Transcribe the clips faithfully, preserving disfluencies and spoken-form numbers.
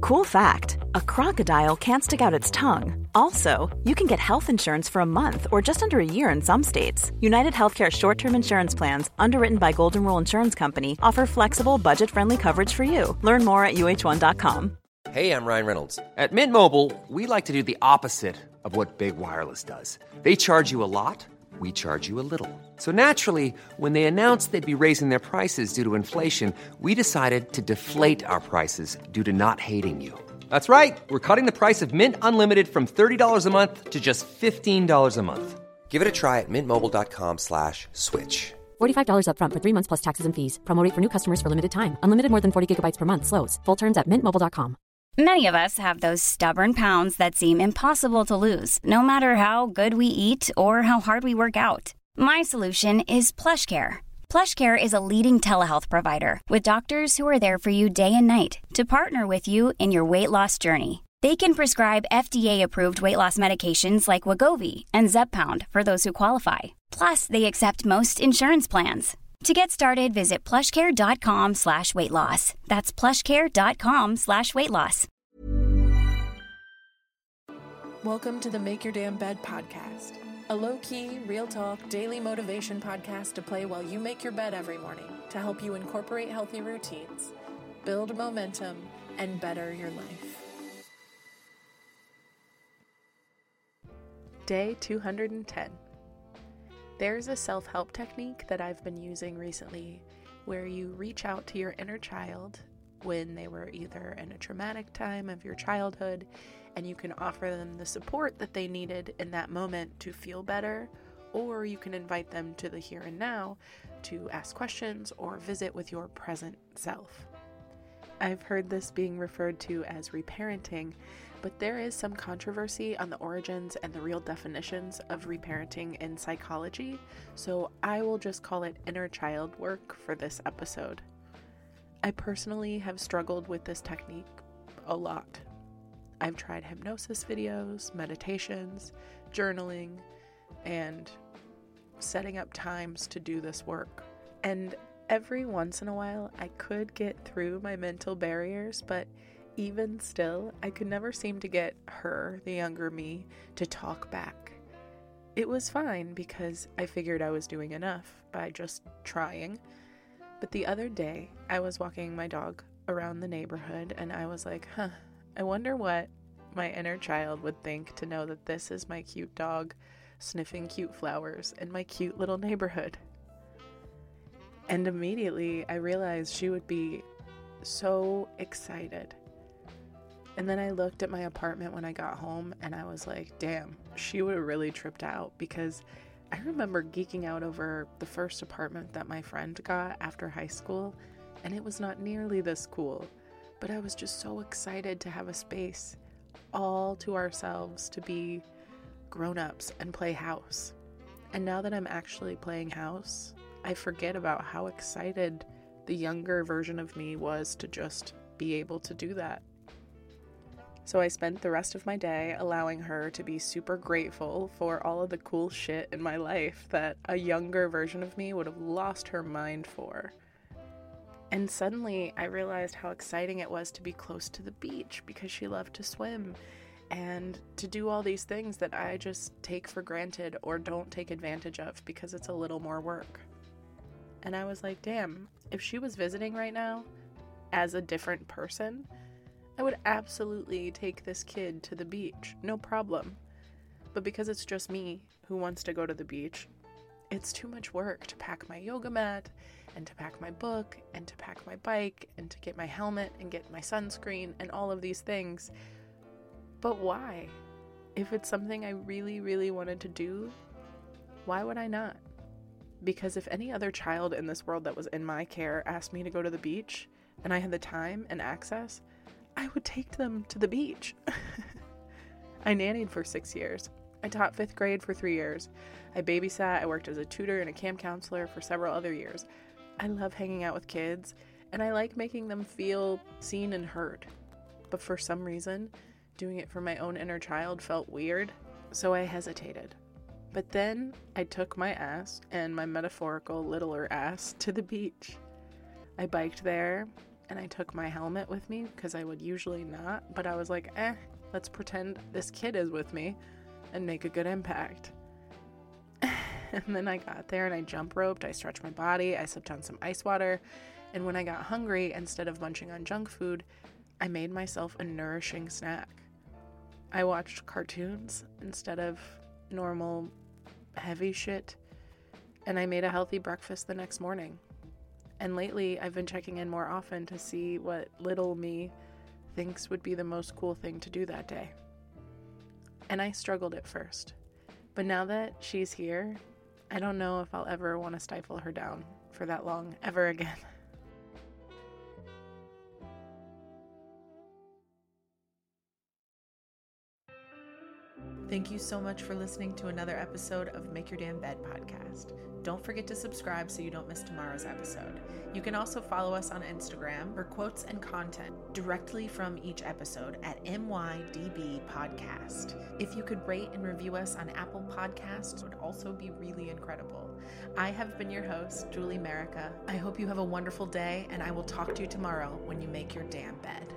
Cool fact, a crocodile can't stick out its tongue. Also, you can get health insurance for a month or just under a year in some states. United Healthcare short-term insurance plans, underwritten by Golden Rule Insurance Company, offer flexible, budget-friendly coverage for you. Learn more at U H one dot com. Hey, I'm Ryan Reynolds. At Mint Mobile, we like to do the opposite of what Big Wireless does. They charge you a lot, we charge you a little. So naturally, when they announced they'd be raising their prices due to inflation, we decided to deflate our prices due to not hating you. That's right. We're cutting the price of Mint Unlimited from thirty dollars a month to just fifteen dollars a month. Give it a try at mintmobile.com slash switch. forty-five dollars up front for three months plus taxes and fees. Promo rate for new customers for limited time. Unlimited more than forty gigabytes per month slows. Full terms at mint mobile dot com. Many of us have those stubborn pounds that seem impossible to lose, no matter how good we eat or how hard we work out. My solution is PlushCare. PlushCare is a leading telehealth provider with doctors who are there for you day and night to partner with you in your weight loss journey. They can prescribe F D A-approved weight loss medications like Wegovy and Zepbound for those who qualify. Plus, they accept most insurance plans. To get started, visit plushcare.com slash weight loss. That's plushcare.com slash weight loss. Welcome to the Make Your Damn Bed podcast, a low-key, real talk, daily motivation podcast to play while you make your bed every morning to help you incorporate healthy routines, build momentum, and better your life. Day two hundred ten. There's a self-help technique that I've been using recently where you reach out to your inner child when they were either in a traumatic time of your childhood, and you can offer them the support that they needed in that moment to feel better, or you can invite them to the here and now to ask questions or visit with your present self. I've heard this being referred to as reparenting, but there is some controversy on the origins and the real definitions of reparenting in psychology, so I will just call it inner child work for this episode. I personally have struggled with this technique a lot. I've tried hypnosis videos, meditations, journaling, and setting up times to do this work. And every once in a while, I could get through my mental barriers, but even still, I could never seem to get her, the younger me, to talk back. It was fine because I figured I was doing enough by just trying. But the other day, I was walking my dog around the neighborhood and I was like, huh, I wonder what my inner child would think to know that this is my cute dog sniffing cute flowers in my cute little neighborhood. And immediately I realized she would be so excited. And then I looked at my apartment when I got home and I was like, damn, she would have really tripped out, because I remember geeking out over the first apartment that my friend got after high school, and it was not nearly this cool, but I was just so excited to have a space all to ourselves to be grown-ups and play house. And now that I'm actually playing house, I forget about how excited the younger version of me was to just be able to do that. So I spent the rest of my day allowing her to be super grateful for all of the cool shit in my life that a younger version of me would have lost her mind for. And suddenly I realized how exciting it was to be close to the beach because she loved to swim and to do all these things that I just take for granted or don't take advantage of because it's a little more work. And I was like, damn, if she was visiting right now as a different person, I would absolutely take this kid to the beach, no problem. But because it's just me who wants to go to the beach, it's too much work to pack my yoga mat, and to pack my book, and to pack my bike, and to get my helmet, and get my sunscreen, and all of these things. But why? If it's something I really, really wanted to do, why would I not? Because if any other child in this world that was in my care asked me to go to the beach, and I had the time and access, I would take them to the beach. I nannied for six years. I taught fifth grade for three years. I babysat. I worked as a tutor and a camp counselor for several other years. I love hanging out with kids, and I like making them feel seen and heard. But for some reason, doing it for my own inner child felt weird, so I hesitated. But then I took my ass, and my metaphorical littler ass, to the beach. I biked there. and I took my helmet with me because I would usually not, but I was like, eh, let's pretend this kid is with me and make a good impact. And then I got there and I jump roped, I stretched my body, I sipped on some ice water, and when I got hungry, instead of munching on junk food, I made myself a nourishing snack. I watched cartoons instead of normal heavy shit, and I made a healthy breakfast the next morning. And lately, I've been checking in more often to see what little me thinks would be the most cool thing to do that day. And I struggled at first, but now that she's here, I don't know if I'll ever want to stifle her down for that long ever again. Thank you so much for listening to another episode of Make Your Damn Bed podcast. Don't forget to subscribe so you don't miss tomorrow's episode. You can also follow us on Instagram for quotes and content directly from each episode at M Y D B Podcast. If you could rate and review us on Apple Podcasts, it would also be really incredible. I have been your host, Julie Merica. I hope you have a wonderful day, and I will talk to you tomorrow when you make your damn bed.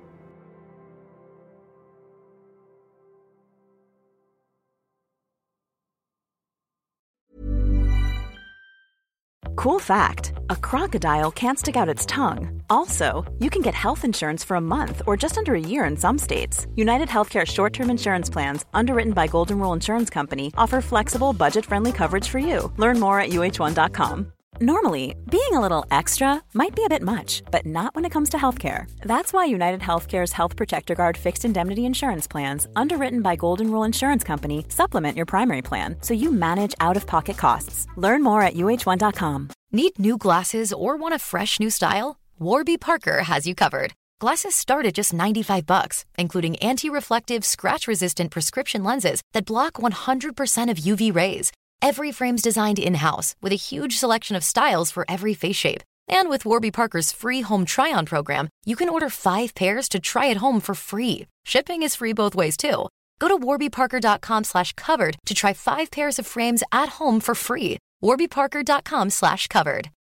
Cool fact, a crocodile can't stick out its tongue. Also, you can get health insurance for a month or just under a year in some states. United Healthcare short-term insurance plans, underwritten by Golden Rule Insurance Company, offer flexible, budget-friendly coverage for you. Learn more at U H one dot com. Normally, being a little extra might be a bit much, but not when it comes to healthcare. That's why United Healthcare's Health Protector Guard fixed indemnity insurance plans, underwritten by Golden Rule Insurance Company, supplement your primary plan so you manage out-of-pocket costs. Learn more at U H one dot com. Need new glasses or want a fresh new style? Warby Parker has you covered. Glasses start at just ninety-five bucks, including anti-reflective, scratch-resistant prescription lenses that block one hundred percent of U V rays. Every frame's designed in-house with a huge selection of styles for every face shape. And with Warby Parker's free home try-on program, you can order five pairs to try at home for free. Shipping is free both ways, too. Go to warbyparker.com slash covered to try five pairs of frames at home for free. warbyparker.com slash covered.